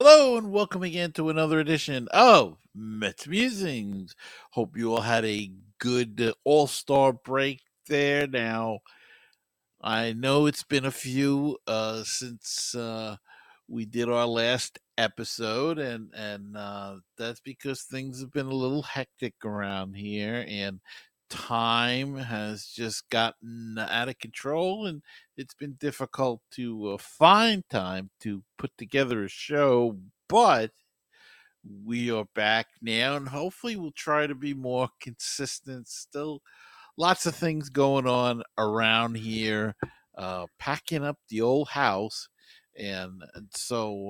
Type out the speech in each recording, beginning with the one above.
Hello and welcome again to another edition of Mets Musings. Hope you all had a good All-Star break there. Now, I know it's been a few since we did our last episode, and that's because things have been a little hectic around here, and time has just gotten out of control, and it's been difficult to find time to put together a show. But we are back now, and hopefully, we'll try to be more consistent. Still, lots of things going on around here, packing up the old house, and so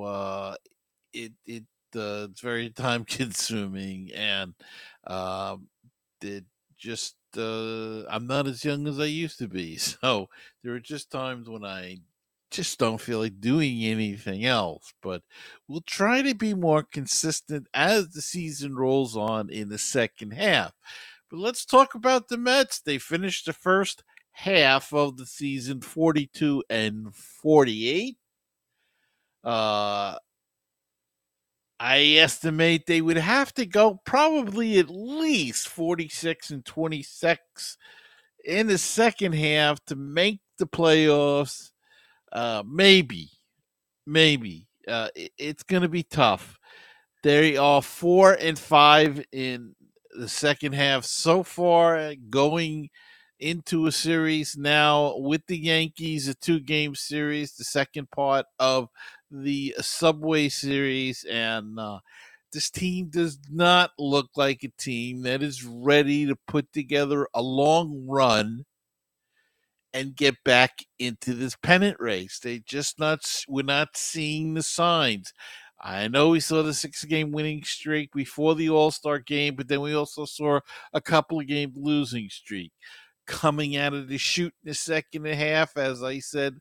it's very time consuming, and um, it just I'm not as young as I used to be, so there are just times when I just don't feel like doing anything else. But we'll try to be more consistent as the season rolls on in the second half. But let's talk about the Mets. They finished the first half of the season 42 and 48. Uh, I estimate they would have to go probably at least 46 and 26 in the second half to make the playoffs. Maybe. It's going to be tough. They are 4-5 in the second half so far, going into a series now with the Yankees, a two-game series, the second part of the Subway Series, and this team does not look like a team that is ready to put together a long run and get back into this pennant race. They just not we're not seeing the signs. I know we saw the 6 game winning streak before the All-Star game, but then we also saw a couple of game losing streak coming out of the shoot in the second half. As I said,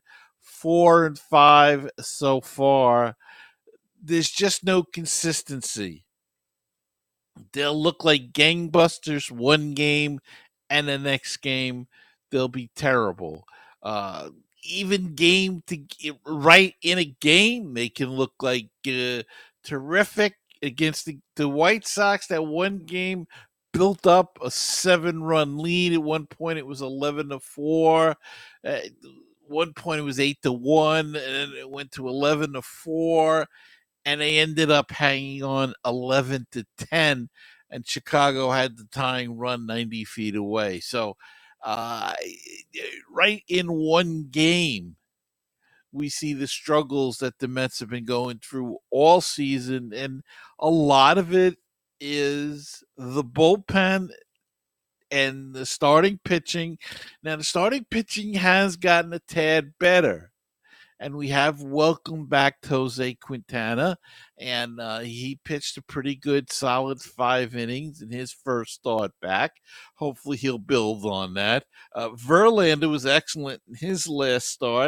4-5 so far. There's just no consistency. They'll look like gangbusters one game, and the next game they'll be terrible. Uh, Even game to right in a game, they can look like terrific against the White Sox. That one game built up a 7-run lead. At one point, it was 11-4. One point, it was 8-1, and it went to 11-4, and they ended up hanging on 11-10, and Chicago had the tying run 90 feet away. So, uh, right in one game, we see the struggles that the Mets have been going through all season, and a lot of it is the bullpen and the starting pitching. Now, the starting pitching has gotten a tad better, and we have welcomed back Jose Quintana, and he pitched a pretty good, solid 5 innings in his first start back. Hopefully, he'll build on that. Verlander was excellent in his last start.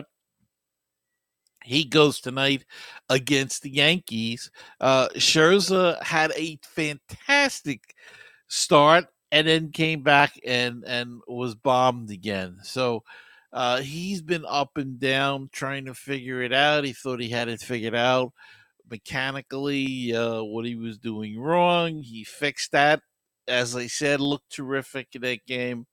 He goes tonight against the Yankees. Scherzer had a fantastic start and then came back and was bombed again. So he's been up and down trying to figure it out. He thought he had it figured out mechanically, what he was doing wrong. He fixed that. As I said, looked terrific in that game.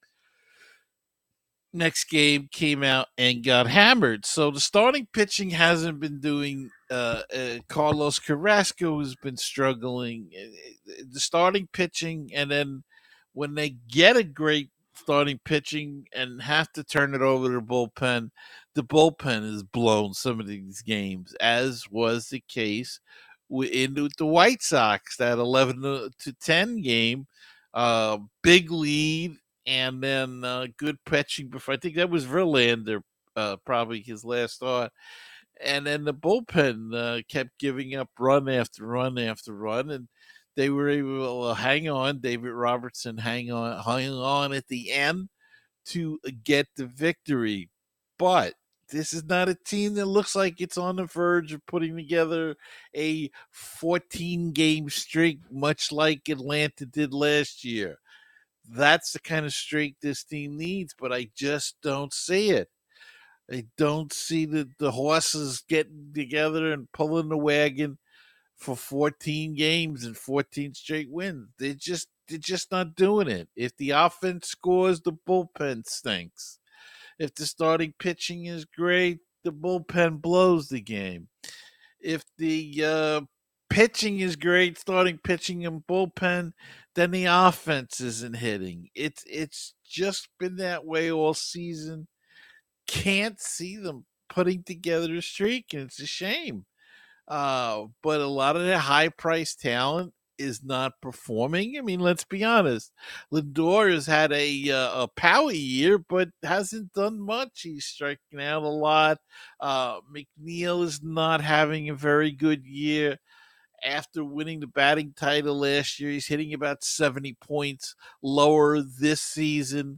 Next game came out and got hammered. So the starting pitching hasn't been doing. Carlos Carrasco has been struggling. The starting pitching, and then when they get a great starting pitching and have to turn it over to the bullpen has blown some of these games, as was the case with the White Sox, that 11-10 game, big lead, and then good pitching before. I think that was Verlander, probably his last start. And then the bullpen kept giving up run after run after run, and they were able to hang on. David Robertson hung on at the end to get the victory. But this is not a team that looks like it's on the verge of putting together a 14-game streak, much like Atlanta did last year. That's the kind of streak this team needs, but I just don't see it. I don't see the horses getting together and pulling the wagon. for 14 games and 14 straight wins. They're just not doing it. If the offense scores, the bullpen stinks. If the starting pitching is great, the bullpen blows the game. If the pitching is great, starting pitching and bullpen, then the offense isn't hitting. It's just been that way all season. Can't see them putting together a streak, and it's a shame. But a lot of the high priced talent is not performing. I mean, let's be honest. Lindor has had a power year, but hasn't done much. He's striking out a lot. McNeil is not having a very good year. After winning the batting title last year, he's hitting about 70 points lower this season.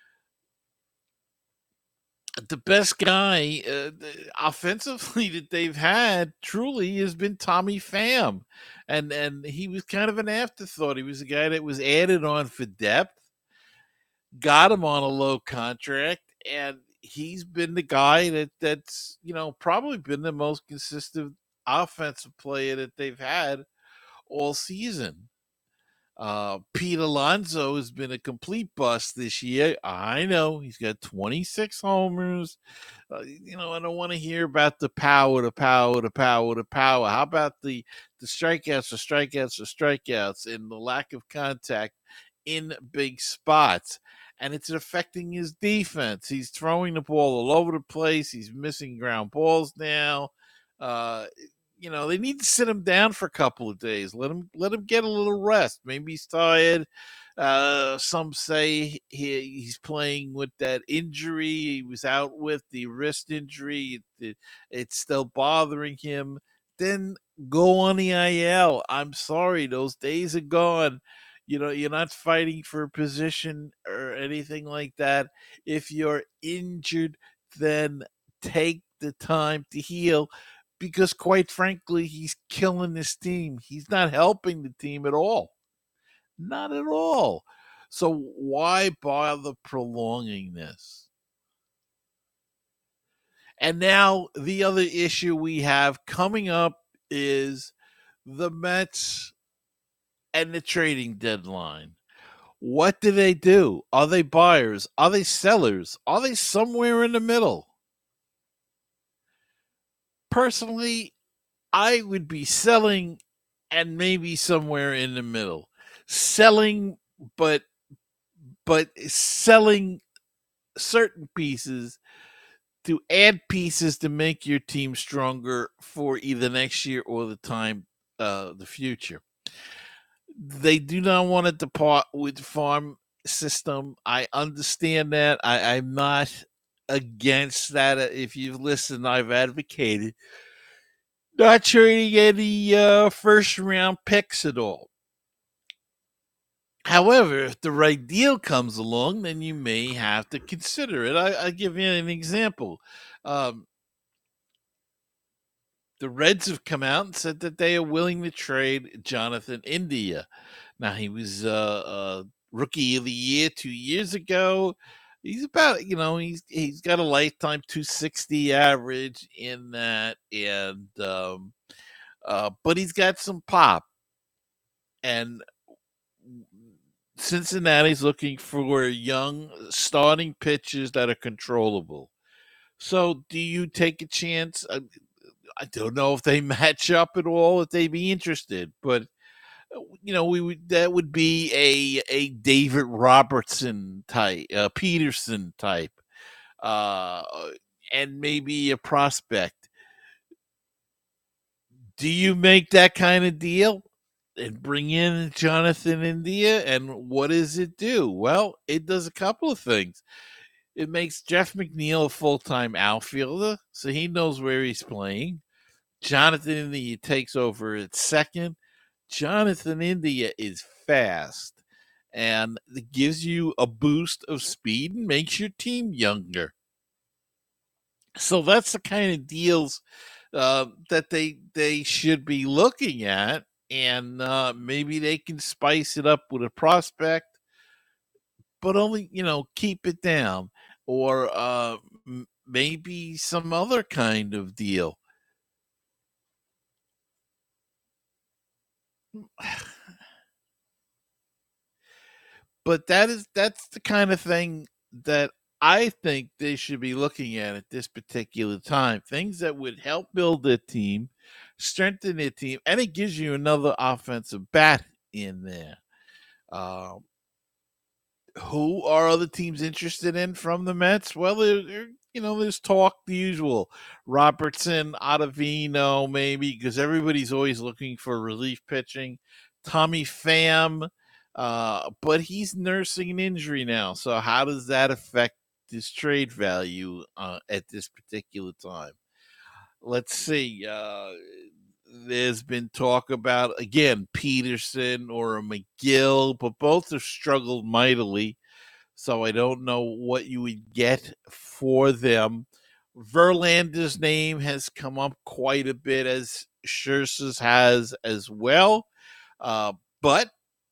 The best guy offensively that they've had truly has been Tommy Pham, and he was kind of an afterthought. He was a guy that was added on for depth, got him on a low contract, and he's been the guy that's probably been the most consistent offensive player that they've had all season. Pete Alonso has been a complete bust this year. I know he's got 26 homers. I don't want to hear about the power, the power, the power, the power. How about the strikeouts, the strikeouts, the strikeouts, and the lack of contact in big spots? And it's affecting his defense. He's throwing the ball all over the place. He's missing ground balls now. Uh, they need to sit him down for a couple of days. Let him get a little rest. Maybe he's tired. Some say he's playing with that injury he was out with, the wrist injury. It's still bothering him. Then go on the IL. I'm sorry, those days are gone. You're not fighting for a position or anything like that. If you're injured, then take the time to heal, because quite frankly, he's killing this team. He's not helping the team at all. Not at all. So why bother prolonging this? And now the other issue we have coming up is the Mets and the trading deadline. What do they do? Are they buyers? Are they sellers? Are they somewhere in the middle? Personally, I would be selling and maybe somewhere in the middle. Selling, but selling certain pieces to add pieces to make your team stronger for either next year or the future. They do not want to depart with farm system. I understand that. I'm not against that. If you've listened, I've advocated not trading any first round picks at all. However, if the right deal comes along, then you may have to consider it. I'll give you an example. Um, the Reds have come out and said that they are willing to trade Jonathan India. Now, he was rookie of the year 2 years ago. He's about, he's got a lifetime 260 average in that, and but he's got some pop. And Cincinnati's looking for young starting pitchers that are controllable. So, do you take a chance? I don't know if they match up at all. If they'd be interested, but we would that would be a David Robertson type, Peterson type, uh, and maybe a prospect. Do you make that kind of deal and bring in Jonathan India? And what does it do? Well, it does a couple of things. It makes Jeff McNeil a full time outfielder, so he knows where he's playing. Jonathan India takes over at second. Jonathan India is fast, and it gives you a boost of speed and makes your team younger. So that's the kind of deals that they should be looking at, and maybe they can spice it up with a prospect, but only keep it down, or maybe some other kind of deal. But that's the kind of thing that I think they should be looking at this particular time. Things that would help build their team, strengthen their team, and it gives you another offensive bat in there. Um, who are other teams interested in from the Mets? Well, there's talk, the usual. Robertson, Ottavino, maybe, because everybody's always looking for relief pitching. Tommy Pham, but he's nursing an injury now. So how does that affect his trade value at this particular time? Let's see. There's been talk about, again, Peterson or a McGill, but both have struggled mightily. So I don't know what you would get for them. Verlander's name has come up quite a bit, as Scherzer's has as well. But,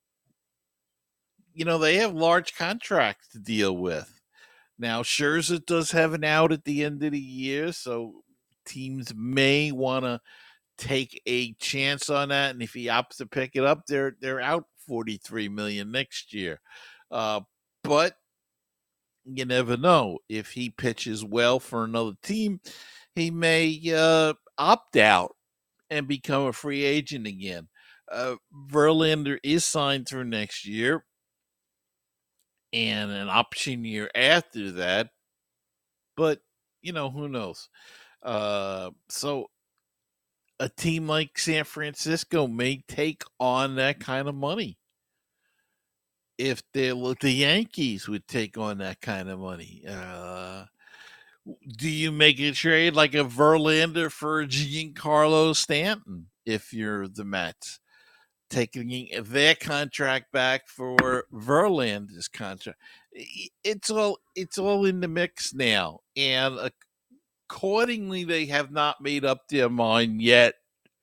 they have large contracts to deal with. Now, Scherzer does have an out at the end of the year, so teams may want to take a chance on that, and if he opts to pick it up, they're out $43 million next year. But you never know. If he pitches well for another team, he may opt out and become a free agent again. Verlander is signed through next year and an option year after that, but who knows? So a team like San Francisco may take on that kind of money. If the Yankees would take on that kind of money, do you make a trade like a Verlander for Giancarlo Stanton if you're the Mets? Taking their contract back for Verlander's contract. It's all in the mix now. And accordingly, they have not made up their mind yet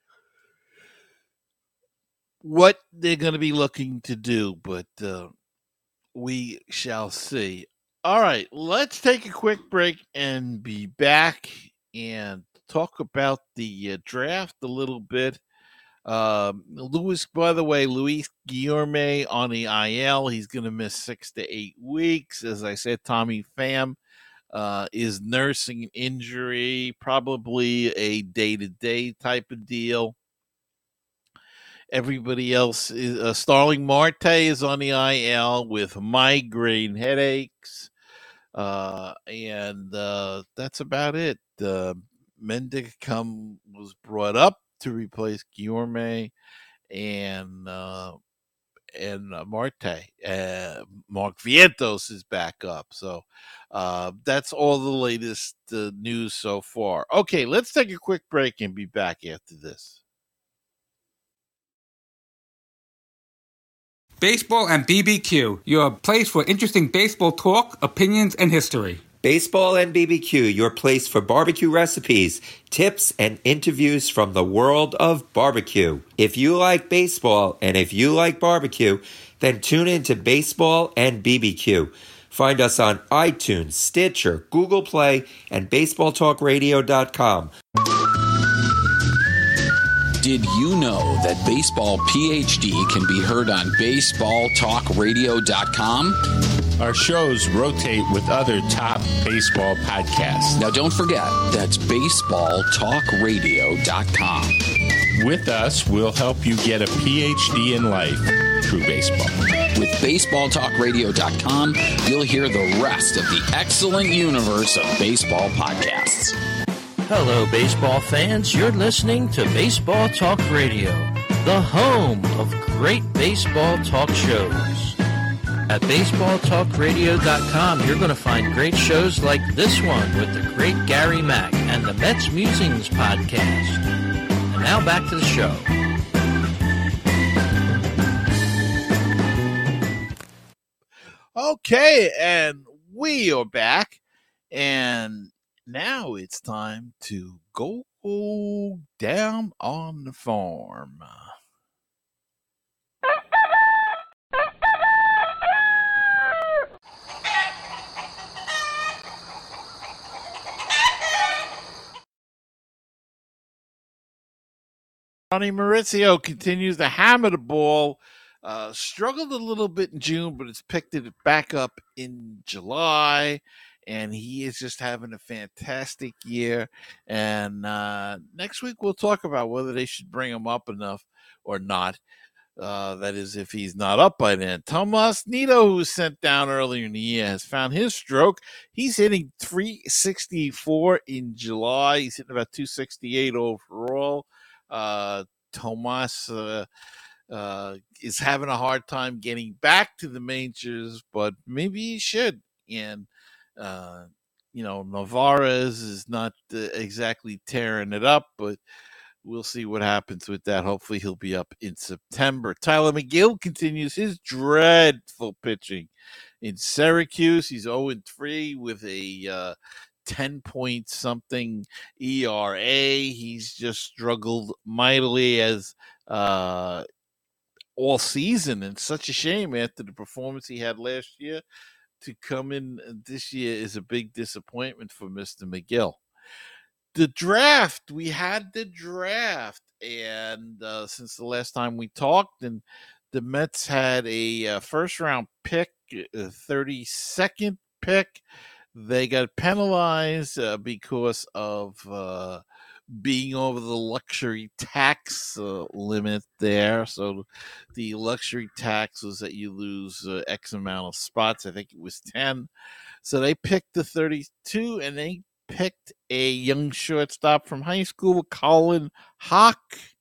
what they're going to be looking to do, but we shall see. All right, let's take a quick break and be back and talk about the draft a little bit. Luis Guillorme on the IL. He's going to miss 6 to 8 weeks. As I said, Tommy Pham is nursing an injury, probably a day-to-day type of deal. Everybody else is Starling Marte is on the IL with migraine headaches. And that's about it. Mendick was brought up to replace Guillorme and Marte. Mark Vientos is back up. So that's all the latest news so far. Okay, let's take a quick break and be back after this. Baseball and BBQ, your place for interesting baseball talk, opinions, and history. Baseball and BBQ, your place for barbecue recipes, tips, and interviews from the world of barbecue. If you like baseball and if you like barbecue, then tune in to Baseball and BBQ. Find us on iTunes, Stitcher, Google Play, and BaseballTalkRadio.com. Did you know that Baseball PhD can be heard on BaseballTalkRadio.com? Our shows rotate with other top baseball podcasts. Now don't forget, that's BaseballTalkRadio.com. With us, we'll help you get a PhD in life through baseball. With BaseballTalkRadio.com, you'll hear the rest of the excellent universe of baseball podcasts. Hello, baseball fans. You're listening to Baseball Talk Radio, the home of great baseball talk shows. At BaseballTalkRadio.com, you're going to find great shows like this one with the great Gary Mack and the Mets Musings podcast. And now back to the show. Okay, and we are back. And now it's time to go down on the farm. Ronnie Mauricio continues to hammer the ball. Struggled a little bit in June, but it's picked it back up in July. And he is just having a fantastic year. And next week we'll talk about whether they should bring him up enough or not. That is, if he's not up by then. Tomas Nido, who was sent down earlier in the year, has found his stroke. He's hitting .364 in July. He's hitting about .268 overall. Tomas is having a hard time getting back to the majors, but maybe he should. And Navarez is not exactly tearing it up, but we'll see what happens with that. Hopefully he'll be up in September. Tyler McGill continues his dreadful pitching in Syracuse. He's 0-3 with a 10 point something ERA. He's just struggled mightily as all season, and such a shame after the performance he had last year. To come in this year is a big disappointment for Mr. McGill. The draft, we had the draft, and since the last time we talked, and the Mets had a first round pick, 32nd pick. They got penalized because of being over the luxury tax limit there. So the luxury tax was that you lose X amount of spots. I think it was 10. So they picked the 32, and they picked a young shortstop from high school, Colin Hawk.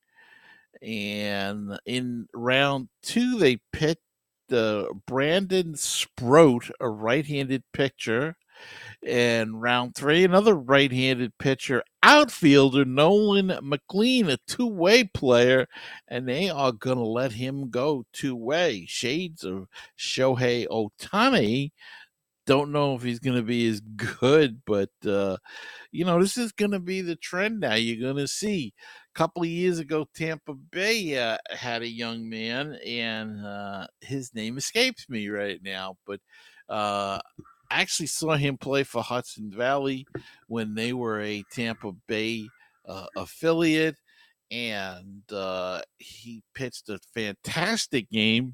And in round 2, they picked Brandon Sproat, a right-handed pitcher. And round 3, another right-handed pitcher, outfielder Nolan McLean, a two-way player, and they are going to let him go two-way. Shades of Shohei Ohtani. Don't know if he's going to be as good, but this is going to be the trend now. You're going to see. A couple of years ago, Tampa Bay had a young man, and his name escapes me right now, but I actually saw him play for Hudson Valley when they were a Tampa Bay affiliate, and he pitched a fantastic game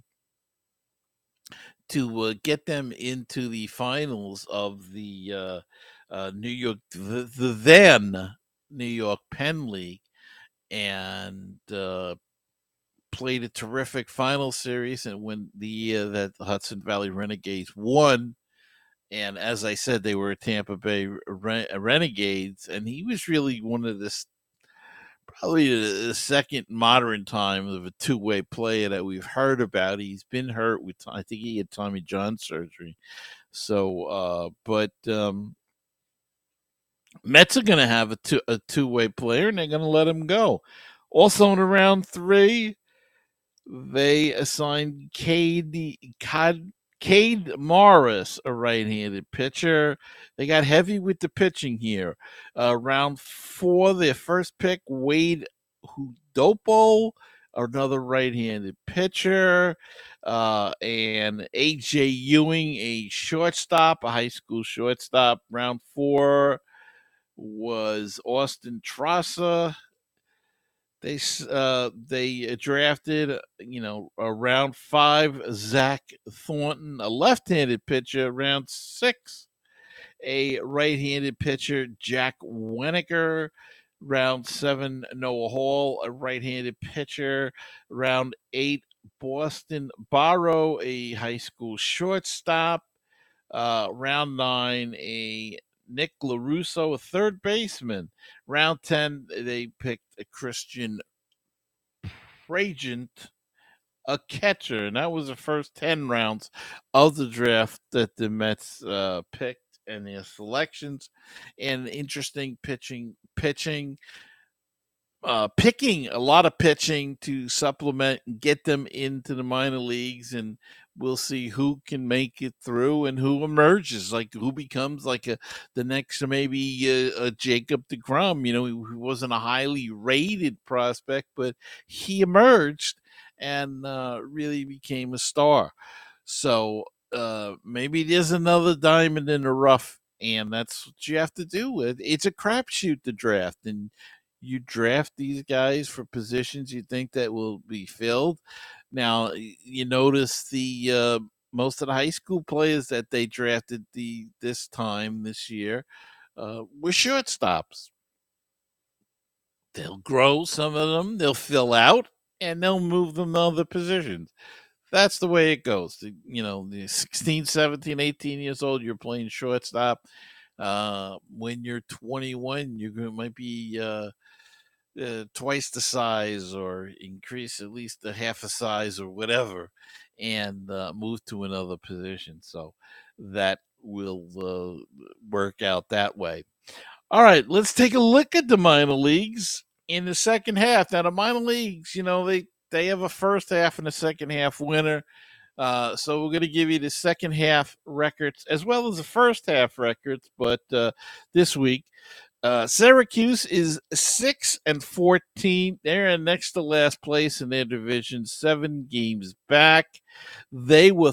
to get them into the finals of the New York, the then New York Penn League, and played a terrific final series. And when the year that the Hudson Valley Renegades won, and as I said, they were Tampa Bay Renegades, and he was really one of probably the second modern time of a two-way player that we've heard about. He's been hurt with, I think he had Tommy John surgery. So, Mets are going to have a two-way player, and they're going to let him go. Also in round 3, they assigned Cade Morris, a right-handed pitcher. They got heavy with the pitching here. Round 4, their first pick, Wade Hudopo, another right-handed pitcher, and A.J. Ewing, a shortstop, a high school shortstop. Round 4 was Austin Trasa. They drafted, round 5, Zach Thornton, a left-handed pitcher. Round 6, a right-handed pitcher, Jack Weniger. Round 7, Noah Hall, a right-handed pitcher. Round 8, Boston Barrow, a high school shortstop. Round 9, a Nick LaRusso, a third baseman. Round 10, they picked a Christian Pragent, a catcher. And that was the first 10 rounds of the draft that the Mets picked and their selections. And interesting picking a lot of pitching to supplement and get them into the minor leagues, and we'll see who can make it through and who emerges, like who becomes like the next maybe Jacob deGrom. He wasn't a highly rated prospect, but he emerged and really became a star. So maybe there's another diamond in the rough, and that's what you have to do. It's a crapshoot, the draft, and You draft these guys for positions you think that will be filled. Now, you notice the most of the high school players that they drafted this year were shortstops. They'll grow, some of them, they'll fill out, and they'll move them to other positions. That's the way it goes. The 16, 17, 18 years old, you're playing shortstop. When you're 21, might be twice the size or increase at least a half a size or whatever and move to another position. So that will work out that way. All right, let's take a look at the minor leagues in the second half. Now, the minor leagues, they have a first half and a second half winner. So we're going to give you the second half records as well as the first half records. But this week, Syracuse is 6-14. They're in next to last place in their division, 7 games back. They were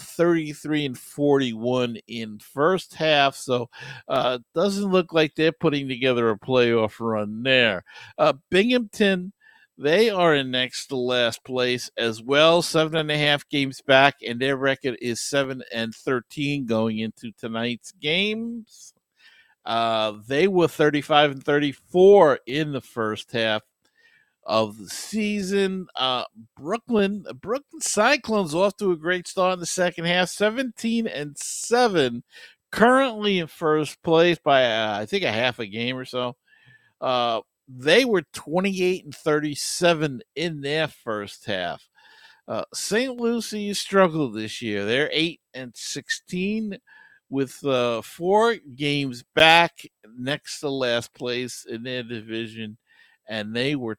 33-41 in first half, so doesn't look like they're putting together a playoff run there. Binghamton, they are in next to last place as well, 7.5 games back, and their record is 7-13 going into tonight's games. They were 35-34 in the first half of the season. Brooklyn Cyclones off to a great start in the second half, 17-7, currently in first place by I think a half a game or so. They were 28-37 in their first half. St. Lucie struggled this year. They're 8-16 with 4 games back, next to last place in their division, and they were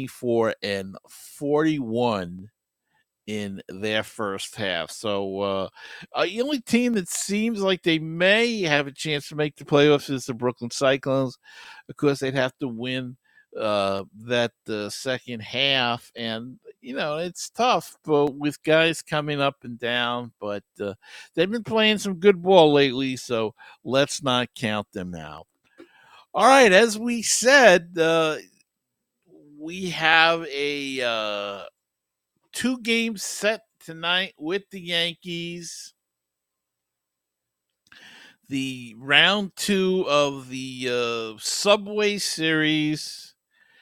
24-41 in their first half. So the only team that seems like they may have a chance to make the playoffs is the Brooklyn Cyclones. Of course, they'd have to win that second half, and it's tough, but with guys coming up and down, but they've been playing some good ball lately, so let's not count them out. All right, as we said, we have a 2 games set tonight with the Yankees. The round 2 of the Subway Series,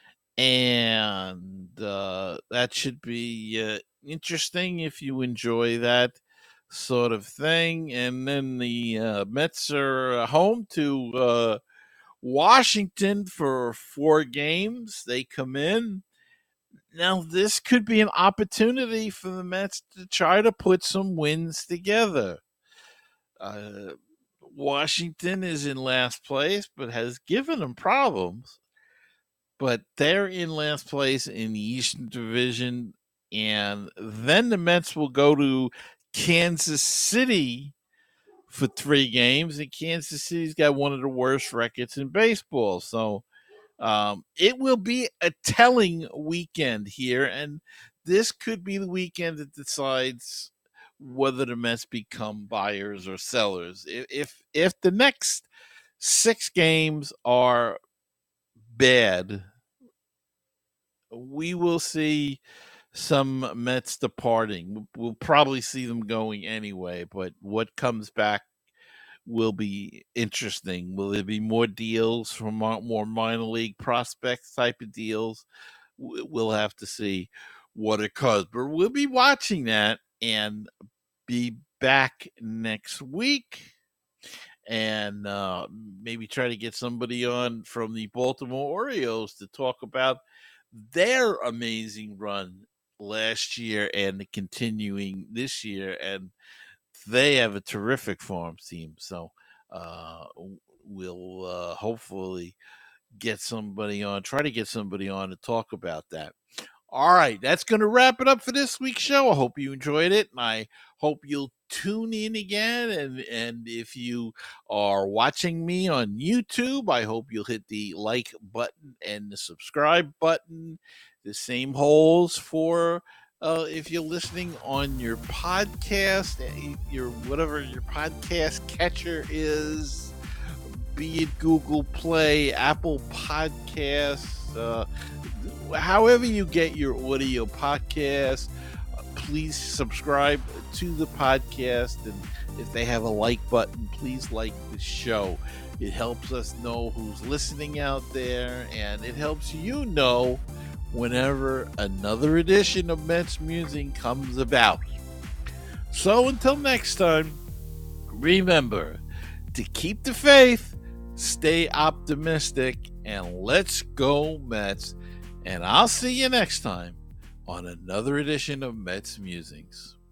and that should be interesting if you enjoy that sort of thing. And then the Mets are home to Washington for 4 games. They come in. Now, this could be an opportunity for the Mets to try to put some wins together. Washington is in last place, but has given them problems. But they're in last place in the Eastern Division, and then the Mets will go to Kansas City for 3 games, and Kansas City's got one of the worst records in baseball. So it will be a telling weekend here, and this could be the weekend that decides whether the Mets become buyers or sellers. If the next 6 games are bad, we will see some Mets departing. We'll probably see them going anyway, but what comes back will be interesting. Will there be more deals from more minor league prospects type of deals? We'll have to see what occurs, but we'll be watching that and be back next week, and maybe try to get somebody on from the Baltimore Orioles to talk about their amazing run last year and continuing this year. And they have a terrific farm team, so we'll hopefully try to get somebody on to talk about that. All right, that's going to wrap it up for this week's show. I hope you enjoyed it, and I hope you'll tune in again. And if you are watching me on YouTube, I hope you'll hit the like button and the subscribe button. The same holds for if you're listening on your podcast, whatever your podcast catcher is. be it Google Play, Apple Podcasts, however you get your audio podcast. Please subscribe to the podcast, and if they have a like button, please like the show. It helps us know who's listening out there, and it helps you know whenever another edition of Mets Musing comes about. So until next time, remember to keep the faith, stay optimistic, and let's go Mets. And I'll see you next time on another edition of Mets Musings.